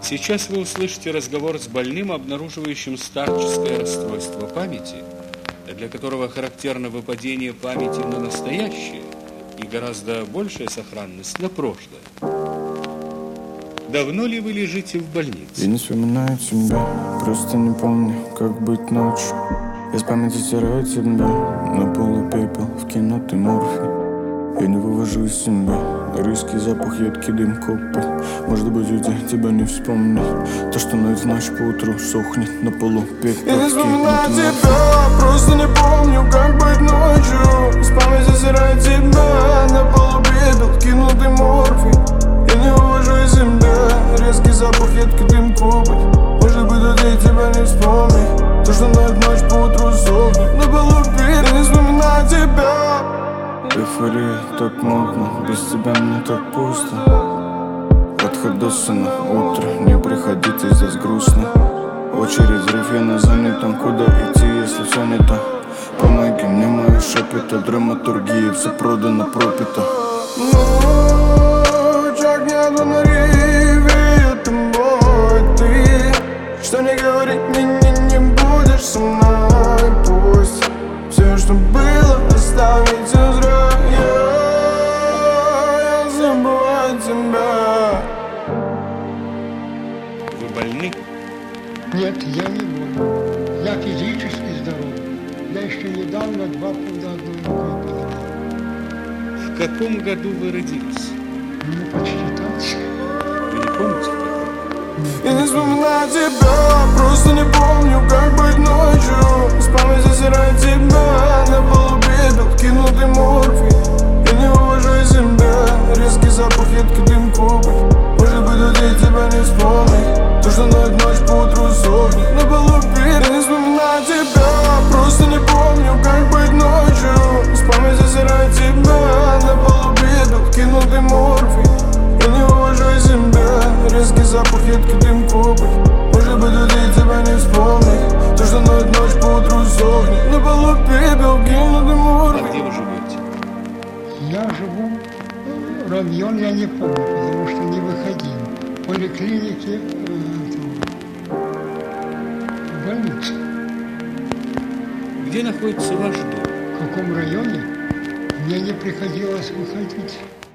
Сейчас вы услышите разговор с больным, обнаруживающим старческое расстройство памяти, для которого характерно выпадение памяти на настоящее и гораздо большая сохранность на прошлое. Давно ли вы лежите в больнице? Я не вспоминаю тебя, просто не помню, как быть ночью. Я с памяти стираю тебя, на полу пепел, вкинутый морфий. Я не вывожу из себя резкий запах, едкий дым, копы. Может быть, уйти, тебя не вспомнить. То, что ночь в ночь поутру сохнет на полу пепел. Я не вспоминаю тебя, просто не помню, как быть ночью. С памяти стираю тебя, на полу пепел, вкинутый морфий. Я не вывожу из себя резкий запах, едкий дым, копы. Может быть, уйти, тебя не вспомнить. То, что ночь поутру сохнет на полу пепел. Я не вспоминаю тебя. Эйфория так модно, без тебя мне так пусто. От Ходосана утро, не приходите, здесь грустно. Очередь, взрыв, я на занятом, куда идти, если все не то? Помоги мне, мои шепоты, драматургия, все продано, пропито. Ночь, огня на реве, ты мой, ты. Что не говорить, не будешь со мной, пусть все, что было, оставить зря. Я забываю тебя. Вы больны? Нет, я не болен. Я физически здоров. Я еще недавно 2 пуда одной рукой поднял. В каком году вы родились? Ну, почти так. Вы не помните? Я не вспоминаю тебя, просто не помню, как быть ночью. С памяти стираю тебя, на полу пепел, вкинутый морфий. Я не вывожу из себя резкий запах, едкий дым, копы. Может быть, уйти, тебя не вспомнить. То, что ночь поутру сохнет на полу пепел. Я не вспоминаю тебя, просто не помню, как быть ночью. С памяти стираю тебя, на полу пепел, вкинутый морфий. Я не вывожу из себя резкий запах, едкий дым, копы. Может быть, уйти, тебя не вспомнить. То, что ночь поутру сохнет на полу пепел, вкинутый морфий. А где вы живете? Я живу, район я не помню, потому что не выходил. В поликлинике, в больнице. Где находится ваш дом? В каком районе мне не приходилось выходить.